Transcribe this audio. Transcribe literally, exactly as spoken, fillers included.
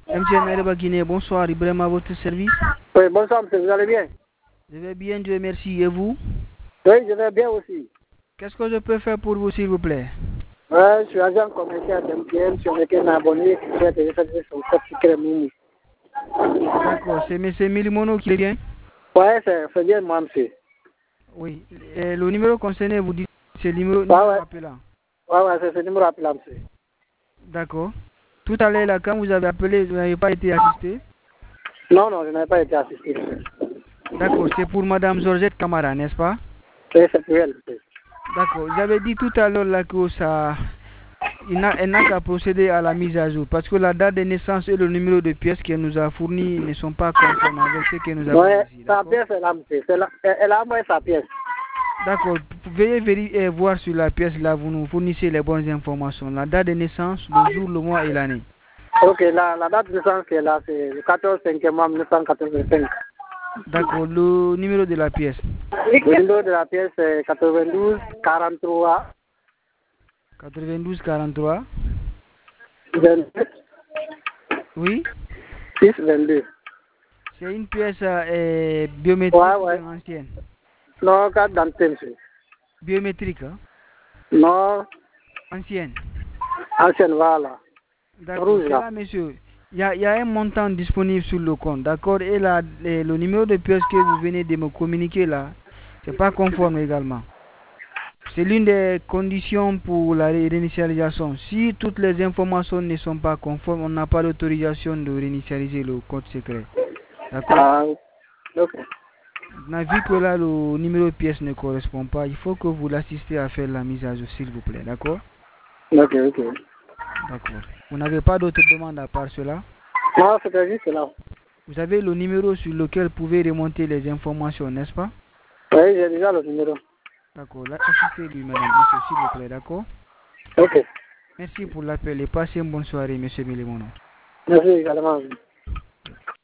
M T N Arepa Guinée, bonsoir, Ibrahim à votre service. Oui, bonsoir, monsieur, vous allez bien? Je vais bien, Dieu merci. Et vous? Oui, je vais bien aussi. Qu'est-ce que je peux faire pour vous, s'il vous plaît? Ouais, je suis agent commercial d'M T N, sur lequel un abonné qui souhaite réserver son code secret Mimi. D'accord, c'est M. Milimono qui est bien? Ouais, c'est bien moi, monsieur. Oui. Et le numéro concerné, vous dites, c'est le numéro, Ouais, numéro ouais. appelant. Ouais, ouais, c'est ce numéro appelant, monsieur. D'accord. Tout à l'heure, là, quand vous avez appelé, vous n'avez pas été assisté? Non, non, je n'avais pas été assisté. D'accord, c'est pour Madame Georgette Camara, n'est-ce pas? Oui, c'est pour elle, monsieur. D'accord. Vous avez dit tout à l'heure là que ça, il n'a, elle n'a qu'à procéder à la mise à jour parce que la date de naissance et le numéro de pièce qu'elle nous a fourni ne sont pas conformes avec ce que nous avons Ouais, ici. sa D'accord. pièce est là, monsieur. C'est là, elle elle a envoyé sa pièce. D'accord. Veuillez vérifier et voir sur la pièce là, vous nous fournissez les bonnes informations. La date de naissance, le jour, le mois et l'année. Ok, la, la date de naissance qui est là, c'est le quatorze cinquième mois mille neuf cent quatre-vingt-cinq. D'accord. Le numéro de la pièce. Le numéro de la pièce est quatre-vingt-douze quarante-trois quatre-vingt-douze quarante-trois. vingt-deux Oui. six vingt-deux. C'est une pièce euh, biométrique Ouais, ou ouais. bien ancienne? Non, carte d'identité, monsieur. Biométrique, hein? Non, Ancienne. ancienne, voilà. D'accord, Rouge, c'est là. là, monsieur. Il y, a, il y a un montant disponible sur le compte, d'accord? Et là, le, le numéro de pièce que vous venez de me communiquer là, c'est pas conforme également. C'est l'une des conditions pour la ré- réinitialisation. Si toutes les informations ne sont pas conformes, on n'a pas l'autorisation de réinitialiser le code secret. D'accord? Ah, ok. Maintenant, vu que là, le numéro de pièce ne correspond pas, il faut que vous l'assistiez à faire la mise à jour, s'il vous plaît. D'accord? Ok, ok. D'accord. Vous n'avez pas d'autres demandes à part cela? Non, c'était juste là. Vous avez le numéro sur lequel vous pouvez remonter les informations, n'est-ce pas? Oui, j'ai déjà le numéro. D'accord. Là, assistez-lui, madame, monsieur, s'il vous plaît, d'accord? Ok. Merci pour l'appel et passez une bonne soirée, monsieur Milimono. Merci également.